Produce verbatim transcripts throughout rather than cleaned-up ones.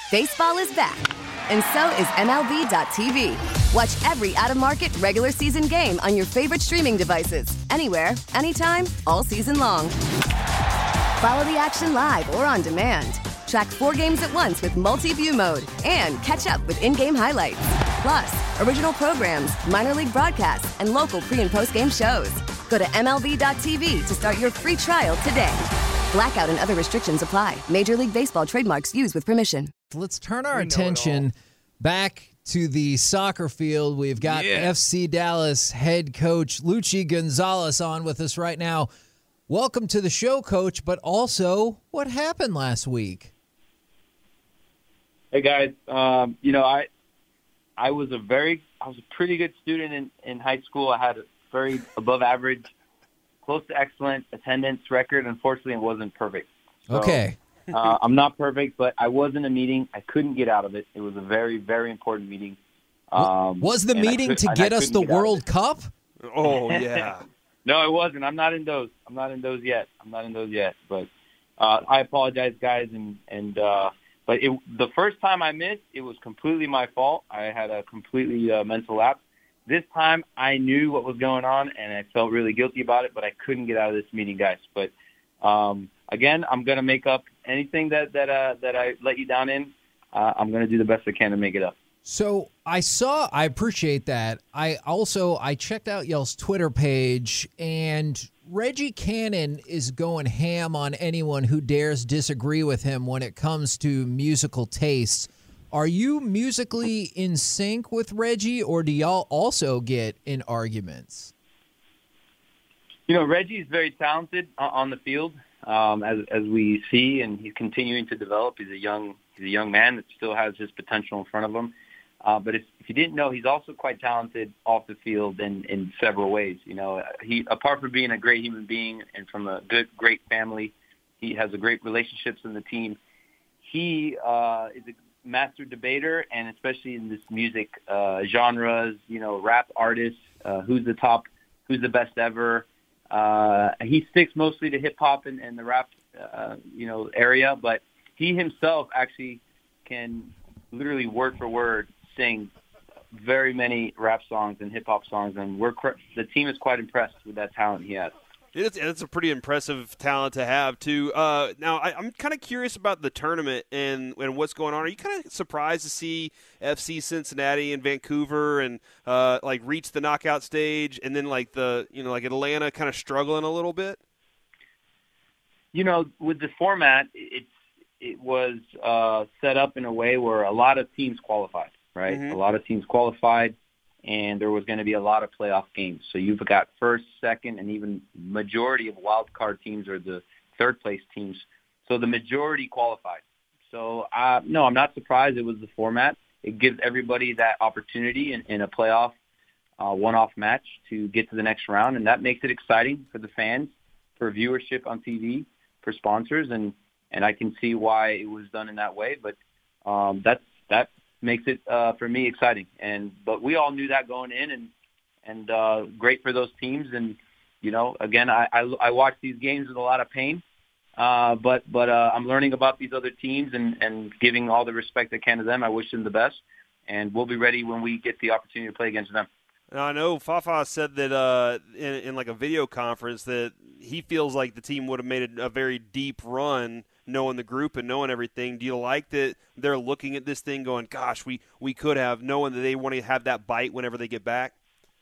Baseball is back, and so is M L B dot T V. Watch every out-of-market regular season game on your favorite streaming devices, anywhere, anytime, all season long. Follow the action live or on demand. Track four games at once with multi-view mode and catch up with in-game highlights. Plus, original programs, minor league broadcasts, and local pre- and post-game shows. Go to M L B dot T V to start your free trial today. Blackout and other restrictions apply. Major League Baseball trademarks used with permission. Let's turn our attention back to the soccer field. We've got yeah. F C Dallas head coach Luchi Gonzalez on with us right now. Welcome to the show, Coach, but also what happened last week? Hey, guys. Um, you know, I I was a very, I was a pretty good student in, in high school. I had a very above average, close to excellent attendance record. Unfortunately, it wasn't perfect. So, okay. uh, I'm not perfect, but I was in a meeting. I couldn't get out of it. It was a very, very important meeting. Um, was the meeting could, to get us the get World Cup? Oh, yeah. No, it wasn't. I'm not in those. I'm not in those yet. I'm not in those yet. But uh, I apologize, guys. And, and uh, but it, the first time I missed, it was completely my fault. I had a completely uh, mental lapse. This time, I knew what was going on, and I felt really guilty about it, but I couldn't get out of this meeting, guys. But, um, again, I'm going to make up anything that that uh, that I let you down in. Uh, I'm going to do the best I can to make it up. So I saw, I appreciate that. I also, I checked out y'all's Twitter page, and Reggie Cannon is going ham on anyone who dares disagree with him when it comes to musical tastes. Are you musically in sync with Reggie, or do y'all also get in arguments? You know, Reggie's very talented on the field, um, as as we see, and he's continuing to develop. He's a young he's a young man that still has his potential in front of him. Uh, but if, if you didn't know, he's also quite talented off the field in, in several ways. You know, he apart from being a great human being and from a good, great family, he has a great relationships in the team. He uh, is a master debater, and especially in this music uh, genres, you know, rap artists, uh, who's the top, who's the best ever. Uh, he sticks mostly to hip hop and, and the rap, uh, you know, area, but he himself actually can literally word for word sing very many rap songs and hip hop songs, and we're the team is quite impressed with that talent he has. It's, it's a pretty impressive talent to have, too. Uh, now, I, I'm kind of curious about the tournament and, and what's going on. Are you kind of surprised to see F C Cincinnati and Vancouver and uh, like reach the knockout stage, and then like the you know like Atlanta kind of struggling a little bit? You know, with the format, it's it was uh, set up in a way where a lot of teams qualified, right? Mm-hmm. A lot of teams qualified, and there was going to be a lot of playoff games. So you've got first, second, and even majority of wild card teams or the third place teams. So the majority qualified. So uh, no, I'm not surprised it was the format. It gives everybody that opportunity in, in a playoff uh, one-off match to get to the next round, and that makes it exciting for the fans, for viewership on T V, for sponsors, and and I can see why it was done in that way. But um, that's that makes it uh, for me exciting. And but we all knew that going in, and and uh, great for those teams. And you know, again, I I, I watch these games with a lot of pain, uh, but but uh, I'm learning about these other teams and and giving all the respect I can to them. I wish them the best, and we'll be ready when we get the opportunity to play against them. Now, I know Fafa said that uh, in, in like a video conference that he feels like the team would have made a, a very deep run knowing the group and knowing everything. Do you like that they're looking at this thing going, gosh, we, we could have, knowing that they want to have that bite whenever they get back?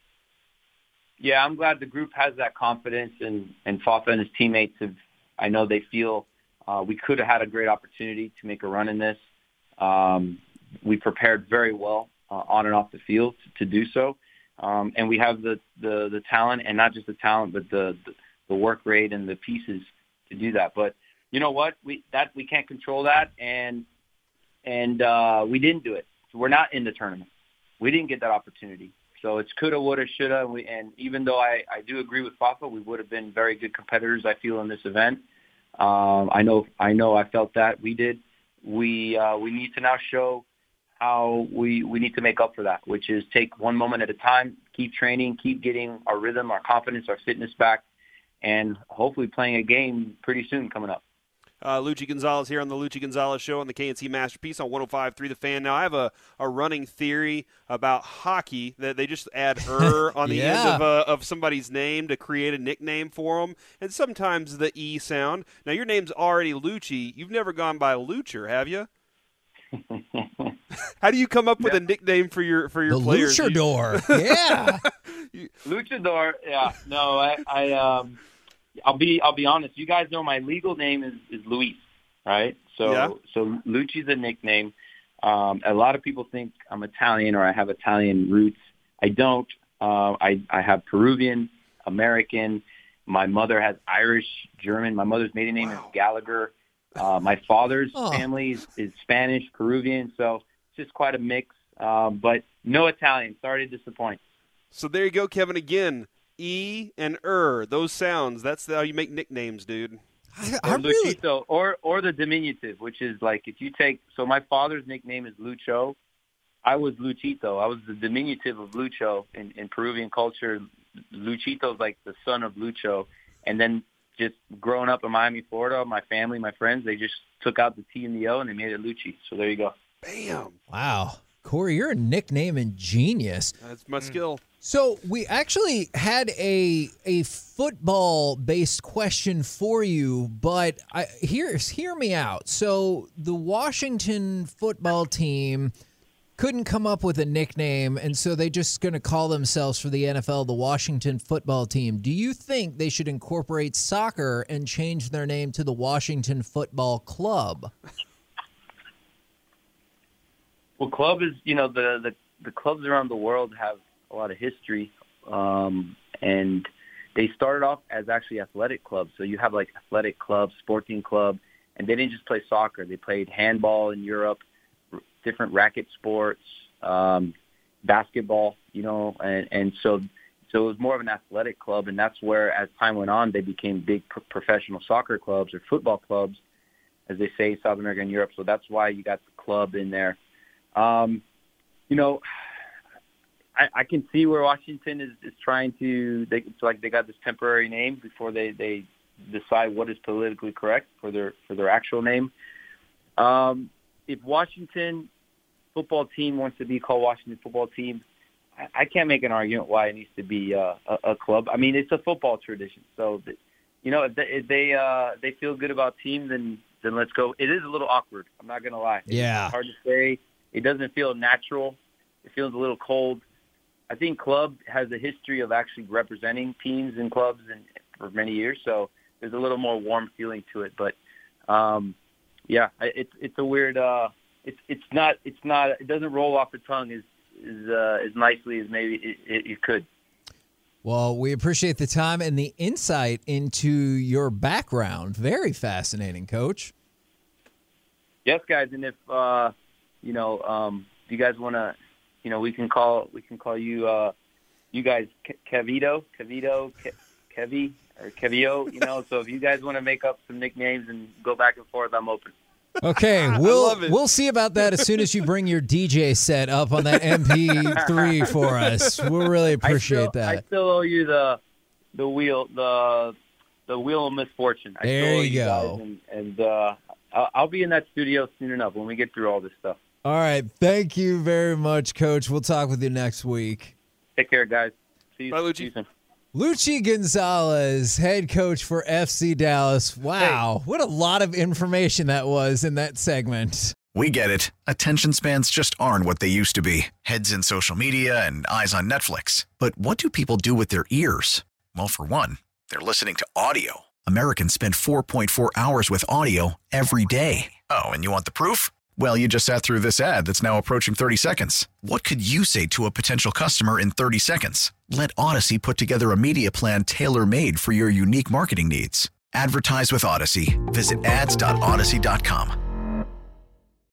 Yeah, I'm glad the group has that confidence, and, and Fafa and his teammates have, I know they feel uh, we could have had a great opportunity to make a run in this. Um, we prepared very well uh, on and off the field to, to do so. Um, and we have the, the, the talent, and not just the talent, but the, the, the work rate and the pieces to do that. But you know what? We that we can't control that, and and uh, we didn't do it. So we're not in the tournament. We didn't get that opportunity. So it's coulda, woulda, shoulda. And, we, and even though I, I do agree with Fafa, we would have been very good competitors, I feel, in this event. Um, I know I know I felt that. We did. We uh, we need to now show how we, we need to make up for that, which is take one moment at a time, keep training, keep getting our rhythm, our confidence, our fitness back, and hopefully playing a game pretty soon coming up. Uh, Luchi Gonzalez here on the Luchi Gonzalez Show on the K N C Masterpiece on one oh five point three The Fan. Now, I have a, a running theory about hockey that they just add er on the yeah. end of, uh, of somebody's name to create a nickname for them, and sometimes the E sound. Now, your name's already Luchi. You've never gone by Lucher, have you? How do you come up with yeah. a nickname for your for your the players? Luchador. yeah. Luchador. Yeah. No, I, I um, I'll be I'll be honest. You guys know my legal name is, is Luis, right? So yeah. so Luchi's a nickname. Um, a lot of people think I'm Italian or I have Italian roots. I don't. Uh, I I have Peruvian, American. My mother has Irish, German. My mother's maiden name wow. is Gallagher. Uh, my father's oh. family is, is Spanish, Peruvian, so it's just quite a mix. Um, but no Italian. Sorry to disappoint. So there you go, Kevin. Again, E and er, those sounds. That's how you make nicknames, dude. I, I or really... Luchito, or or the diminutive, which is like if you take. So my father's nickname is Lucho. I was Luchito. I was the diminutive of Lucho in, in Peruvian culture. Luchito's like the son of Lucho, and then. Just growing up in Miami, Florida, my family, my friends, they just took out the T and the O and they made it Luchi. So there you go. Bam. Wow. Corey, you're a nickname genius. That's my skill. So we actually had a a football-based question for you, but I, here's hear me out. So the Washington football team couldn't come up with a nickname, and so they just going to call themselves for the N F L the Washington football team. Do you think they should incorporate soccer and change their name to the Washington Football Club? Well, club is, you know, the, the, the clubs around the world have a lot of history, um, and they started off as actually athletic clubs. So you have like athletic club, sporting club, and they didn't just play soccer. They played handball in Europe, different racket sports, um, basketball, you know, and, and so so it was more of an athletic club, and that's where, as time went on, they became big pro- professional soccer clubs or football clubs, as they say, South America and Europe. So that's why you got the club in there. Um, you know, I, I can see where Washington is, is trying to, they, it's like they got this temporary name before they, they decide what is politically correct for their for their actual name. Um, if Washington football team wants to be called Washington football team, I, I can't make an argument why it needs to be uh, a, a club. I mean, it's a football tradition. So, you know, if they if they, uh, they feel good about team, then then let's go. It is a little awkward. I'm not going to lie. Yeah. It's hard to say. It doesn't feel natural. It feels a little cold. I think club has a history of actually representing teams and clubs and for many years. So there's a little more warm feeling to it. But, um, yeah, it's it's a weird. Uh, it's it's not it's not it doesn't roll off the tongue as as, uh, as nicely as maybe it, it, it could. Well, we appreciate the time and the insight into your background. Very fascinating, Coach. Yes, guys, and if uh, you know, um, if you guys want to, you know, we can call we can call you uh, you guys Kevito, Kevito, Ke- Kevi. Or Kevio, you know, so if you guys want to make up some nicknames and go back and forth, I'm open. Okay, we'll we'll see about that as soon as you bring your D J set up on that M P three for us. We'll really appreciate I still, that. I still owe you the the wheel the the wheel of misfortune. I there still owe you you go. Guys, and and uh, I'll, I'll be in that studio soon enough when we get through all this stuff. All right, thank you very much, Coach. We'll talk with you next week. Take care, guys. See you, Bye, Luchi. see you soon. Luchi Gonzalez, head coach for F C Dallas. Wow, what a lot of information that was in that segment. We get it. Attention spans just aren't what they used to be. Heads in social media and eyes on Netflix. But what do people do with their ears? Well, for one, they're listening to audio. Americans spend four point four hours with audio every day. Oh, and you want the proof? Well, you just sat through this ad that's now approaching thirty seconds. What could you say to a potential customer in thirty seconds? Let Odyssey put together a media plan tailor-made for your unique marketing needs. Advertise with Odyssey. Visit ads dot odyssey dot com.